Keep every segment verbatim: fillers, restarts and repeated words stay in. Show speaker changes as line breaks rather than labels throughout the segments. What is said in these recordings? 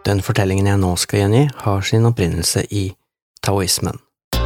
Den fortellingen jeg nå skal gjengi har sin opprinnelse i taoismen.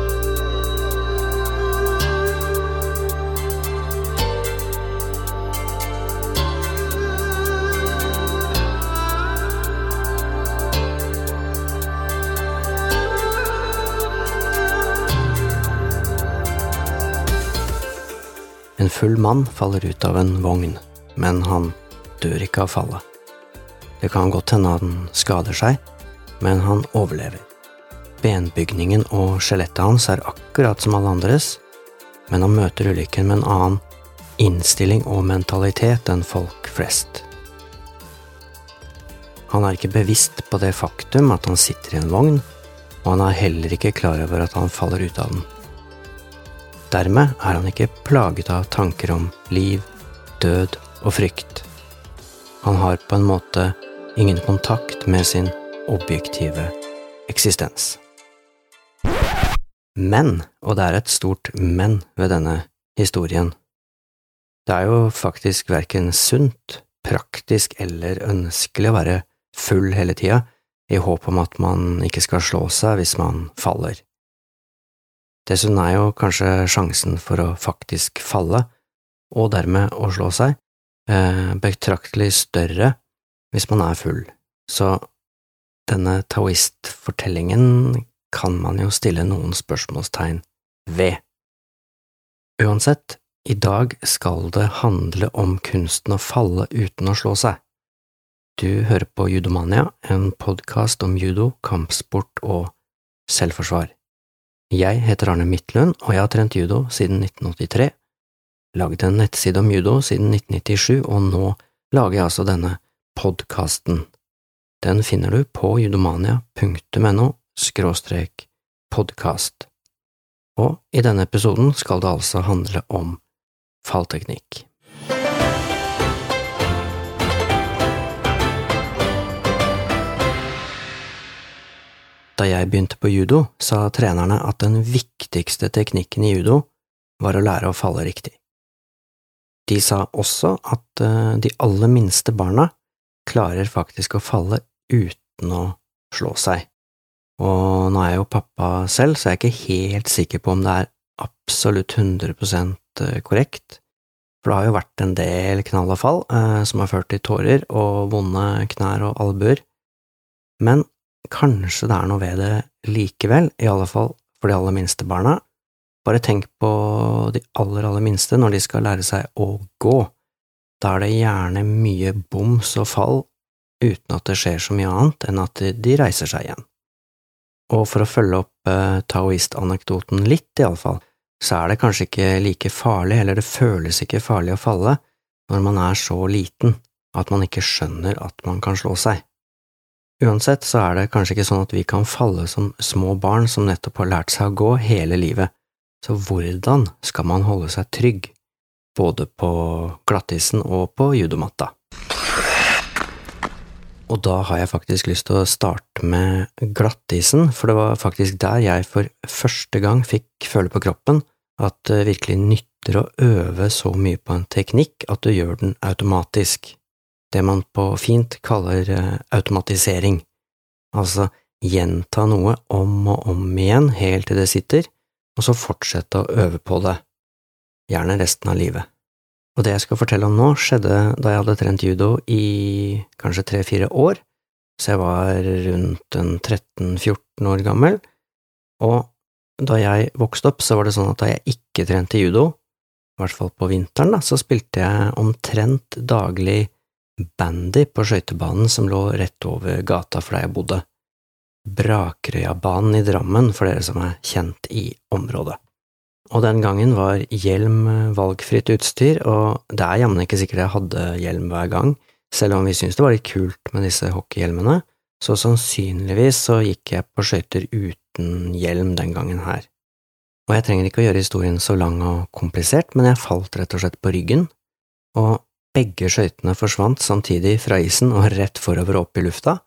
En full mann faller ut av en vogn, men han dør ikke av fallet. Det kan godt hende at han skader seg, men han overlever. Benbygningen og skjelettet hans er akkurat som alle andres, men han møter ulykken med en annen innstilling og mentalitet enn folk flest. Han er ikke bevisst på det faktum at han sitter i en vogn, og han er heller ikke klar over at han faller ut av den. Dermed er han ikke plaget av tanker om liv, død og frykt. Han har på en måte ingen kontakt med sin objektive eksistens. Men, og det er et stort men ved denne historien, det er jo faktisk hverken sunt, praktisk eller ønskelig å være full hele tida, i håp om at man ikke skal slå seg hvis man faller. Dessuten er jo kanskje sjansen for å faktisk falle, og dermed å slå seg, eh, betraktelig større hvis man er full. Så denne taoist-fortellingen kan man jo stille noen spørsmålstegn ved. Uansett, i dag skal det handle om kunsten å falle uten å slå seg. Du hører på Judomania, en podcast om judo, kampsport og selvforsvar. Jeg heter Arne Midtlund, og jeg har trent judo siden nitten åttitre, laget en nettside om judo siden nitten nittisju, og nå lager jeg altså denne podcasten. Den finner du på judomania punktum no skråstrek podcast. Og i denne episoden skal det altså handle om fallteknikk. Da jeg begynte på judo, sa trenerne at den viktigste teknikken i judo var å lære å falle riktig. De sa også at de aller minste barna klarer faktisk å falle uten å slå seg. Og nå er jeg jo pappa selv, så jeg er ikke helt sikker på om det er absolutt hundre prosent korrekt, for det har jo vært en del knall og fall eh, som har ført til tårer og vonde knær og albuer. Men kanskje det er noe ved det likevel, i alle fall for de aller minste barna. Bare tenk på de aller, aller minste når de skal lære seg å gå. Da er det gjerne mye boms og fall, uten at det skjer så mye annet enn at de reiser seg igjen. Og for å følge opp eh, taoist-anekdoten litt i alle fall, så er det kanskje ikke like farlig, eller det føles ikke farlig å falle, når man er så liten at man ikke skjønner at man kan slå seg. Uansett så er det kanskje ikke sånn at vi kan falle som små barn som nettopp har lært seg å gå hele livet, så hvordan skal man holde seg trygg, både på glattisen og på judomatta? Og da har jeg faktisk lyst til å starte med glattisen, for det var faktisk der jeg for første gang fikk føle på kroppen at det virkelig nytter å øve så mye på en teknikk at du gjør den automatisk. Det man på fint kaller automatisering, altså gjenta noe om og om igjen helt til det sitter, og så fortsette å øve på det, gjerne resten av livet. Og det jeg skal fortelle om nå skjedde da jeg hadde trent judo i kanskje tre-fire år, så jeg var rundt en tretten-fjorten år gammel, og da jeg vokste opp så var det sånn at da jeg ikke trente judo, i hvert fall på vinteren da, så spilte jeg omtrent daglig bandy på skøytebanen som lå rett over gata for der jeg bodde. Brakerøyabanen i Drammen, for dere som er kjent i området. Og den gangen var hjelm valgfritt utstyr, og det er jammen ikke sikkert jeg hadde hjelm hver gang, selv om vi syntes det var litt kult med disse hockeyhjelmene, så sannsynligvis så gikk jeg på skøyter uten hjelm den gangen her. Og jeg trenger ikke å gjøre historien så lang og komplisert, men jeg falt rett og slett på ryggen, og begge skøytene forsvant samtidig fra isen og rett forover opp i lufta,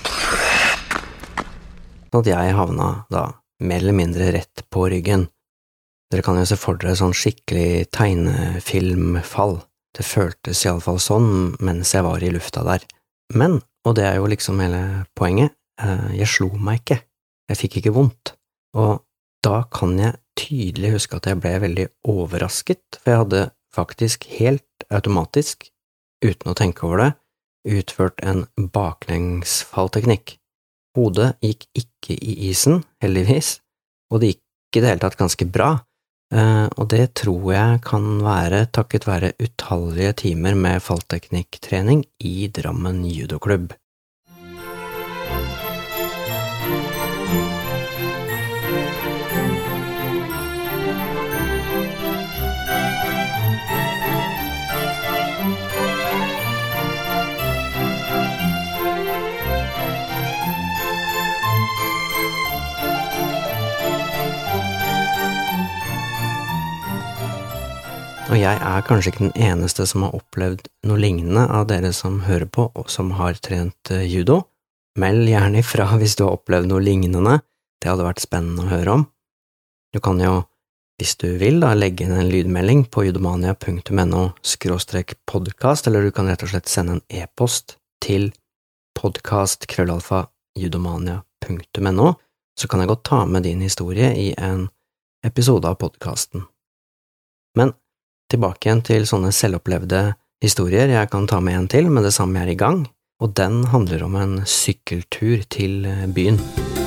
sånn at jeg havna da mer eller mindre rett på ryggen. Dere kan jo se for dere sånn skikkelig tegnefilmfall. Det føltes i alle fall sånn mens jeg var i lufta der. Men, og det er jo liksom hele poenget, jeg slo meg ikke, jeg fikk ikke vondt, og da kan jeg tydelig huske at jeg ble veldig overrasket, for jeg hadde faktisk helt automatisk, uten å tenke over det, utført en baklengsfallteknikk. Hodet gikk ikke i isen, heldigvis, og det gikk i det hele tatt ganske bra, og det tror jeg kan være takket være utallige timer med fallteknikktrening i Drammen judoklubb. Og jeg er kanskje ikke den eneste som har opplevd noe lignende av dere som hører på og som har trent judo. Meld gjerne ifra hvis du har opplevd noe lignende, det hadde vært spennende å høre om. Du kan jo, hvis du vil, da, legge inn en lydmelding på judomania punktum no skråstrek podcast, eller du kan rett og slett sende en e-post til podcast krøllalfa judomania punktum no, så kan jeg godt ta med din historie i en episode av podcasten. Men tilbake igjen til sånne selvopplevde historier, jeg kan ta med en til, men det samme er i gang, og den handler om en sykkeltur til byen.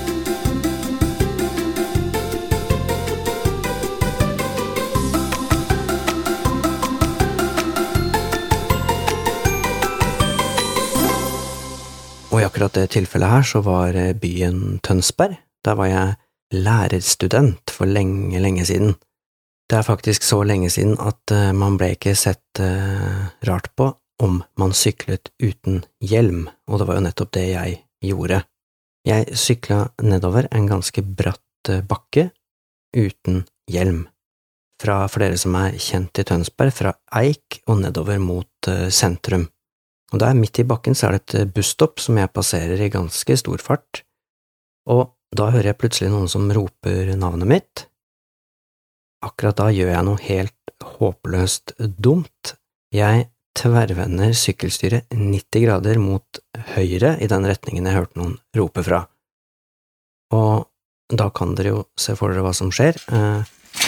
Og i akkurat det tilfellet her så var byen Tønsberg, der var jeg lærerstudent for lenge, lenge siden. Det er faktisk så lenge siden at uh, man ble ikke sett uh, rart på om man syklet uten hjelm, og det var jo nettopp det jeg gjorde. Jeg syklet nedover en ganske bratt uh, bakke uten hjelm, fra for dere som er kjent i Tønsberg, fra Eik og nedover mot uh, sentrum. Og der midt i bakken så er det et busstopp som jeg passerer i ganske stor fart, og da hører jeg plutselig noen som roper navnet mitt. Akkurat da gjør jeg noe helt håpløst dumt. Jeg tverrvender sykkelstyret nitti grader mot høyre i den retningen jeg hørte noen rope fra. Og da kan dere jo se for dere hva som skjer. Eh,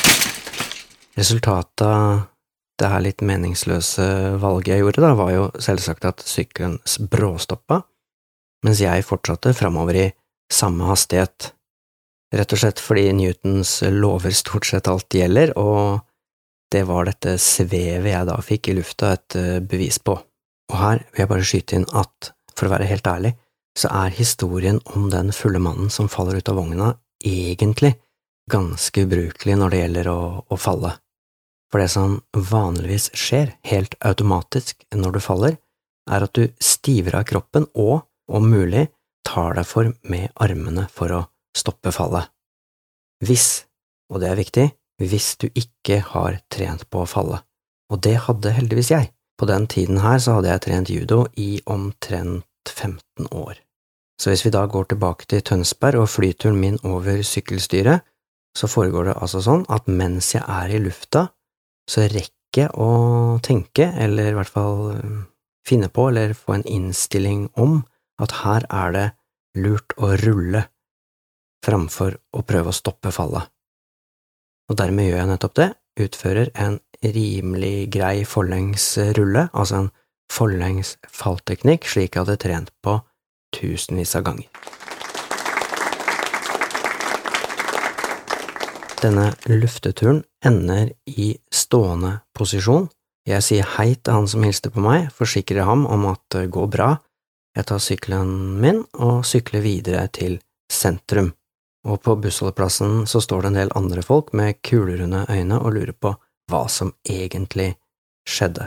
resultatet av det her litt meningsløse valget jeg gjorde da, var jo selvsagt at sykkelen bråstoppa, mens jeg fortsatte fremover i samme hastighet. Rett og slett fordi Newtons lover stort sett alt gjelder, og det var dette svevet jeg da fikk i lufta et bevis på. Og her vil jeg bare skyte inn at, for å være helt ærlig, så er historien om den fulle mannen som faller ut av vogna egentlig ganske ubrukelig når det gjelder å, å falle. For det som vanligvis skjer helt automatisk når du faller, er at du stiver av kroppen og, om mulig, tar deg for med armene for å stoppe fallet. Hvis, og det er viktig, hvis du ikke har trent på å falle. Og det hadde heldigvis jeg. På den tiden her så hadde jeg trent judo i omtrent femten år. Så hvis vi da går tilbake til Tønsberg og flyturen min over sykkelstyret, så foregår det altså sånn at mens jeg er i lufta, så rekker jeg å tenke, eller i hvert fall finne på, eller få en innstilling om at her er det lurt å rulle framfor å prøve å stoppe fallet. Og dermed gjør jeg nettopp det, utfører en rimelig grei forlengsrulle, altså en forlengsfallteknikk, slik jeg hadde trent på tusenvis av ganger. Denne lufteturen ender i stående posisjon. Jeg sier hei til han som hilste på meg, forsikrer ham om at det går bra. Jeg tar sykkelen min og sykler videre til sentrum. Og på bussholdeplassen så står det en del andre folk med kulerunde øyne og lurer på hva som egentlig skjedde.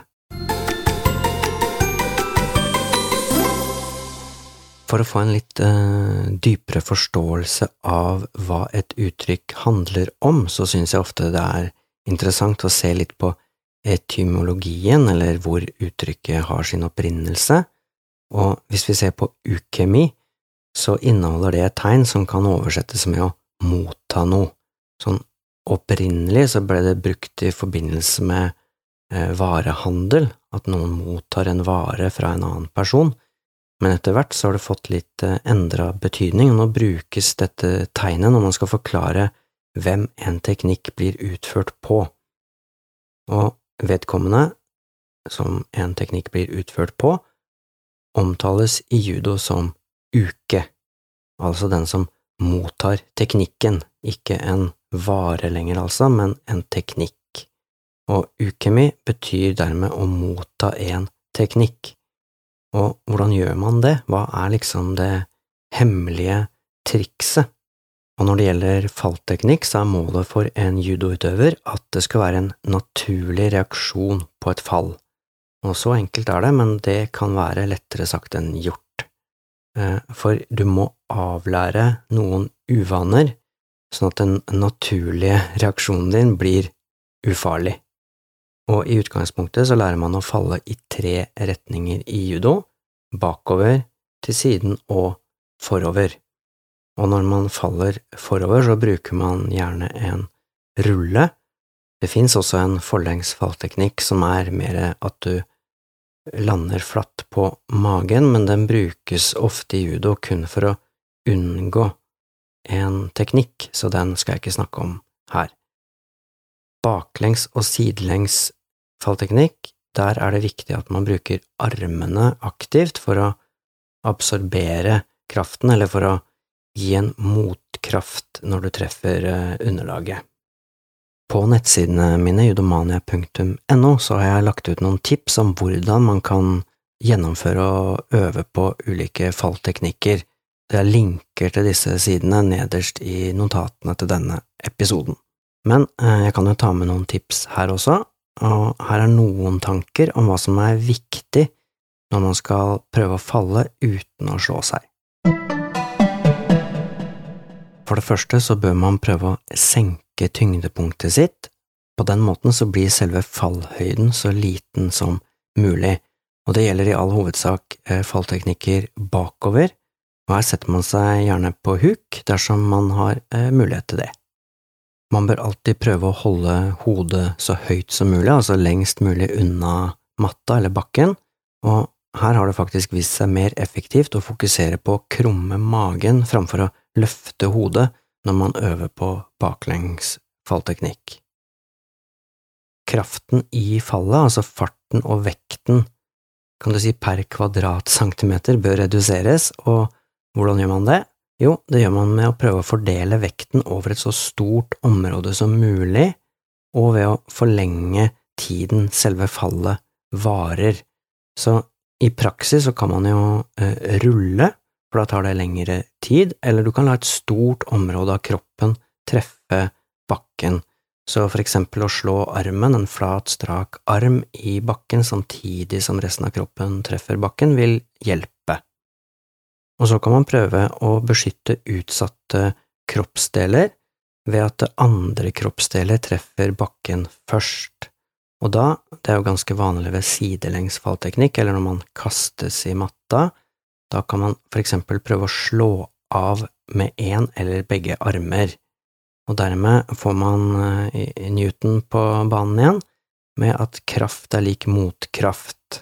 For å få en litt uh, dypere forståelse av hva et uttrykk handler om, så synes jeg ofte det er interessant å se litt på etymologien, eller hvor uttrykket har sin opprinnelse. Og hvis vi ser på ukemi, så inneholder det et tegn som kan oversettes med å motta noe. Sånn opprinnelig så ble det brukt i forbindelse med eh, varehandel, at noen mottar en vare fra en annen person, men etter hvert så har det fått litt endret betydning, og nå brukes dette tegnet når man skal forklare hvem en teknikk blir utført på. Og vedkommende, som en teknikk blir utført på, omtales i judo som uke, altså den som mottar teknikken, ikke en vare lenger altså, men en teknikk. Og ukemi betyr dermed å motta en teknikk. Og hvordan gjør man det? Hva er liksom det hemmelige trikset? Og når det gjelder fallteknikk, så er målet for en judoutøver at det skal være en naturlig reaksjon på et fall. Og så enkelt er det, men det kan være lettere sagt enn gjort. For du må avlære noen uvaner, sånn at den naturlige reaksjonen din blir ufarlig. Og i utgangspunktet så lærer man å falle i tre retninger i judo, bakover, til siden og forover. Og når man faller forover, så bruker man gjerne en rulle. Det finnes også en forlengs fallteknikk som er mer at du lander flatt på magen, men den brukes ofte i judo kun for å unngå en teknikk, så den skal jeg ikke snakke om her. Baklengs og sidelengs fallteknikk, der er det viktig at man bruker armene aktivt for å absorbere kraften, eller for å gi en motkraft når du treffer underlaget. På nettsidene mine, judomania punktum no, så har jeg lagt ut noen tips om hvordan man kan gjennomføre og øve på ulike fallteknikker. Det er linker til disse sidene nederst i notatene til denne episoden. Men eh, jeg kan jo ta med noen tips her også, og her er noen tanker om hva som er viktig når man skal prøve å falle uten å slå seg. For det første så bør man prøve å senke tyngdepunktet sitt. På den måten så blir selve fallhøyden så liten som mulig, og det gjelder i all hovedsak eh, fallteknikker bakover, og her setter man seg gjerne på huk dersom man har eh, mulighet til det. Man bør alltid prøve å holde hodet så høyt som mulig, altså lengst mulig unna matta eller bakken, og her har det faktisk vist seg mer effektivt å fokusere på å krumme magen framfor å løfte hodet når man øver på baklengs fallteknikk. Kraften i fallet, altså farten og vekten, kan du si per kvadratcentimeter bør reduseres, og hvordan gjør man det? Jo, det gjør man med å prøve å fordele vekten over et så stort område som mulig, og ved å forlenge tiden selve fallet varer. Så i praksis så kan man jo eh, rulle, for da tar det lengre tid, eller du kan la et stort område av kroppen treffe bakken. Så for eksempel å slå armen, en flat, strak arm i bakken samtidig som resten av kroppen treffer bakken, vil hjelpe. Og så kan man prøve å beskytte utsatte kroppsdeler ved at andre kroppsdeler treffer bakken først. Og da, det er jo ganske vanlig ved sidelengs fallteknikk, eller når man kastes i matta, da kan man for eksempel prøve å slå av med en eller begge armer. Og dermed får man Newton på banen igjen, med at kraft er lik motkraft.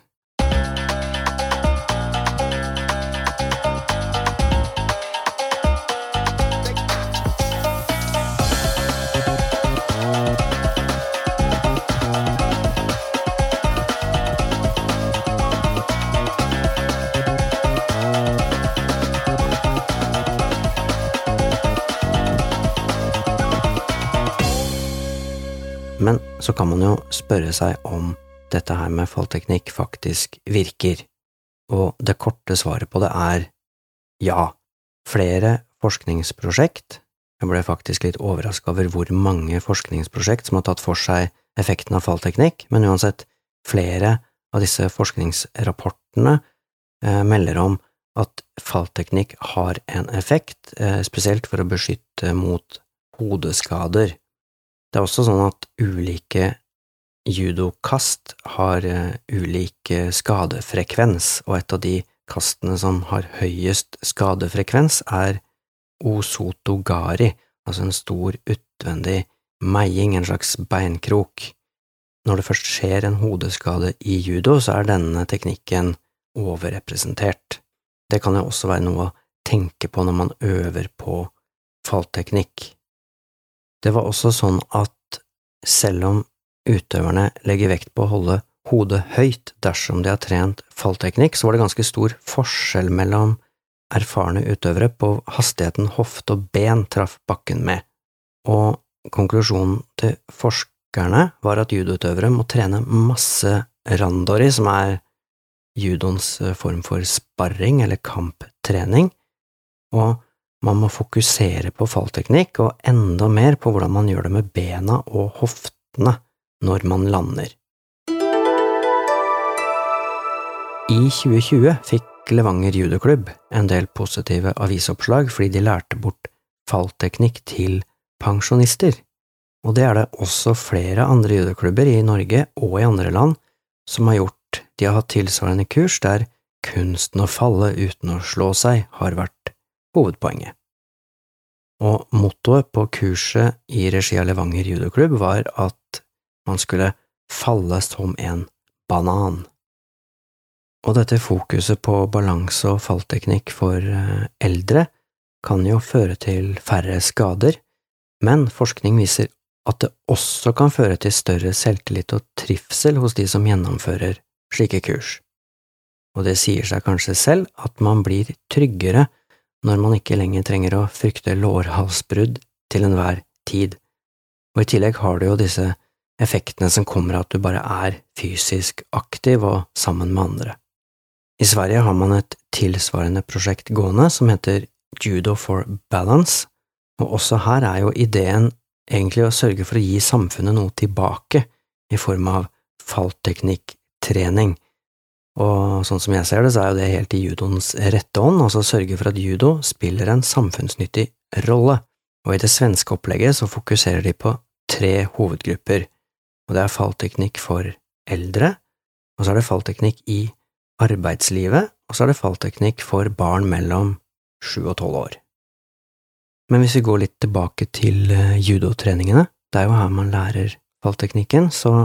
Men så kan man jo spørre seg om dette her med fallteknikk faktisk virker, og det korte svaret på det er ja. Flere forskningsprosjekt, jeg ble faktisk litt overrasket over hvor mange forskningsprosjekt som har tatt for seg effekten av fallteknikk, men uansett, flere av disse forskningsrapportene eh, melder om at fallteknikk har en effekt, eh, spesielt for å beskytte mot hodeskader. Det er også sånn at ulike judokast har uh, ulik skadefrekvens, og et av de kastene som har høyest skadefrekvens er osotogari, altså en stor utvendig meiing, en slags beinkrok. Når det først skjer en hodeskade i judo, så er denne teknikken overrepresentert. Det kan jo også være noe å tenke på når man øver på fallteknikk. Det var også sånn at selv om utøverne legger vekt på å holde hodet høyt dersom de har trent fallteknikk, så var det ganske stor forskjell mellom erfarne utøvere på hastigheten hofte og ben traff bakken med. Og konklusjonen til forskerne var at judoutøvere må trene masse randori, som er judoens form for sparring eller kamptrening, og man må fokusere på fallteknikk og enda mer på hvordan man gjør det med bena og hoftene når man lander. I tjue tjue fikk Levanger judoklubb en del positive avisoppslag fordi de lærte bort fallteknikk til pensjonister, og det er det også flere andre judoklubber i Norge og i andre land som har gjort. De har hatt tilsvarende kurs der kunsten å falle uten å slå seg har vært hovedpoenget. Og mottoet på kurset i regi av Levanger judoklubb var at man skulle falle som en banan. Og dette fokuset på balanse og fallteknikk for eldre kan jo føre til færre skader, men forskning viser at det også kan føre til større selvtillit og trivsel hos de som gjennomfører slike kurs. Og det sier seg kanskje selv at man blir tryggere når man ikke lenger trenger å frykte lårhalsbrudd til enhver tid. Og i tillegg har du jo disse effektene som kommer av at du bare er fysisk aktiv og sammen med andre. I Sverige har man et tilsvarende prosjekt gående som heter Judo for Balance, og også her er jo ideen egentlig å sørge for å gi samfunnet noe tilbake i form av fallteknikktrening. Og sånn som jeg ser det, så er jo det helt i judoens rette ånd, altså sørge for at judo spiller en samfunnsnyttig rolle. Og i det svenske opplegget så fokuserer de på tre hovedgrupper, og det er fallteknikk for eldre, og så er det fallteknikk i arbeidslivet, og så er det fallteknikk for barn mellom sju og tolv år. Men hvis vi går litt tilbake til judotreningene, det er jo her man lærer fallteknikken, så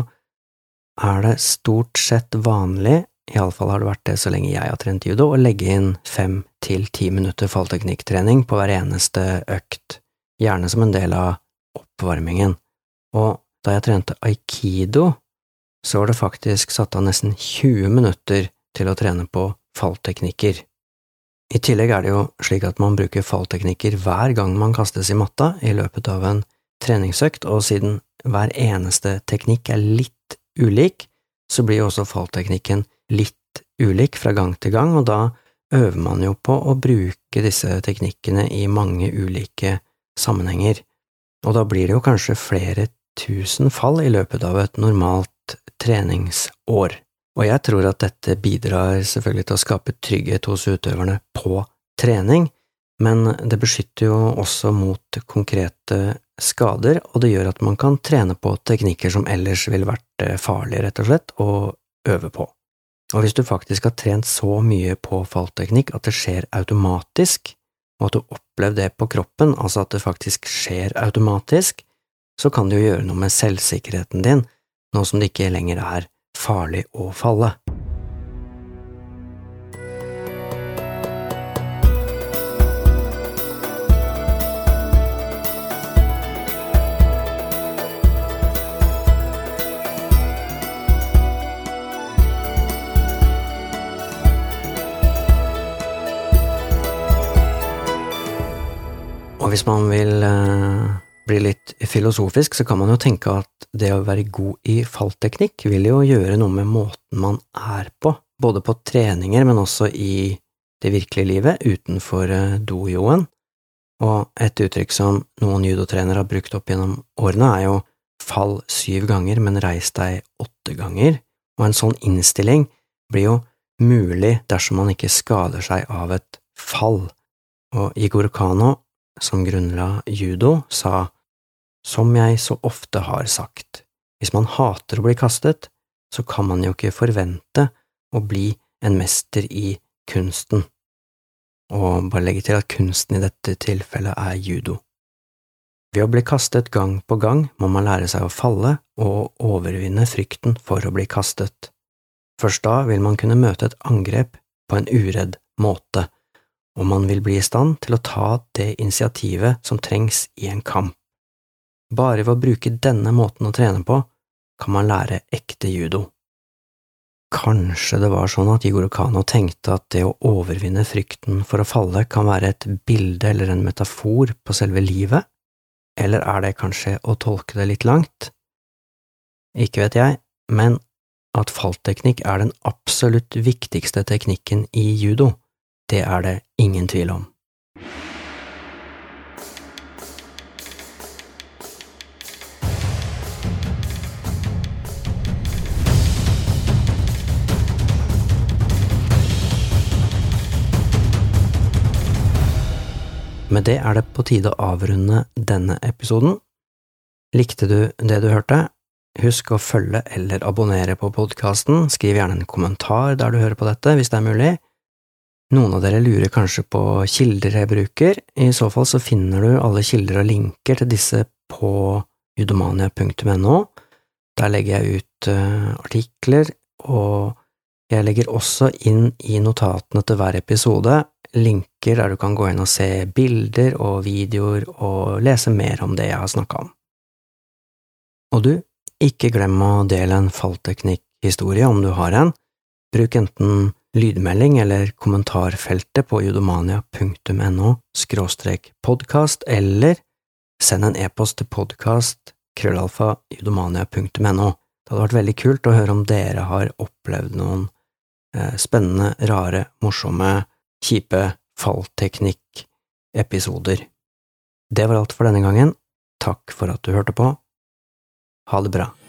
er det stort sett vanlig, i alle fall har det vært det så lenge jeg har trent judo, å legge inn fem til ti minutter fallteknikktrening på hver eneste økt, gjerne som en del av oppvarmingen. Og da jeg trente aikido, så var det faktisk satt av nesten tjue minutter til å trene på fallteknikker. I tillegg er det jo slik at man bruker fallteknikker hver gang man kastes i matta i løpet av en treningsøkt, og siden hver eneste teknikk er litt ulik, så blir jo også fallteknikken litt ulik fra gang til gang, og da øver man jo på å bruke disse teknikkene i mange ulike sammenhenger. Og da blir det jo kanskje flere tusen fall i løpet av et normalt treningsår. Og jeg tror at dette bidrar selvfølgelig til å skape trygghet hos utøverne på trening, men det beskytter jo også mot konkrete skader, og det gjør at man kan trene på teknikker som ellers ville vært farlige, rett og slett, og øve på. Og hvis du faktisk har trent så mye på fallteknikk at det skjer automatisk, og at du opplever det på kroppen, altså at det faktisk skjer automatisk, så kan du jo gjøre noe med selvsikkerheten din, nå som det ikke lenger er farlig å falle. Og hvis man vil eh, bli litt filosofisk, så kan man jo tenke at det å være god i fallteknikk vil jo gjøre noe med måten man er på, både på treninger, men også i det virkelige livet utenfor eh, dojoen. Og et uttrykk som noen judotrenere har brukt opp gjennom årene er jo fall syv ganger, men reis deg åtte ganger. Og en sånn innstilling blir jo mulig dersom man ikke skader seg av et fall. Og Igor Kano, som grunnla judo, sa, som jeg så ofte har sagt, hvis man hater å bli kastet, så kan man jo ikke forvente å bli en mester i kunsten. Og bare legge til at kunsten i dette tilfellet er judo. Ved å bli kastet gang på gang må man lære seg å falle og overvinne frykten for å bli kastet. Først da vil man kunne møte et angrep på en uredd måte, om man vil bli i stand til å ta det initiativet som trengs i en kamp. Bare ved å bruke denne måten å trene på, kan man lære ekte judo. Kanskje det var sånn at Jigoro Kano tenkte at det å overvinne frykten for å falle kan være et bilde eller en metafor på selve livet, eller er det kanskje å tolke det litt langt? Ikke vet jeg, men at fallteknikk er den absolutt viktigste teknikken i judo, det er det ingen tvil om. Med det er det på tide å avrunde denne episoden. Likte du det du hørte? Husk å følge eller abonnere på podcasten, skriv gjerne en kommentar der du hører på dette, hvis det er mulig. Noen av dere lurer kanskje på kilder jeg bruker, i så fall så finner du alle kilder og linker til disse på judomania punktum no. Der legger jeg ut uh, artikler, og jeg legger også inn i notatene til hver episode linker der du kan gå inn og se bilder og videoer og lese mer om det jeg har snakket om. Og du, ikke glem å dele en fallteknikk-historie om du har en. Bruk enten lydmelding eller kommentarfeltet på judomania punktum no skråstrek podcast, eller send en e-post til podcast krøllalfa judomania punktum no. Det hadde vært veldig kult å høre om dere har opplevd noen eh, spennende, rare, morsomme, kjipe fallteknikk-episoder. Det var alt for denne gangen. Takk for at du hørte på. Ha det bra.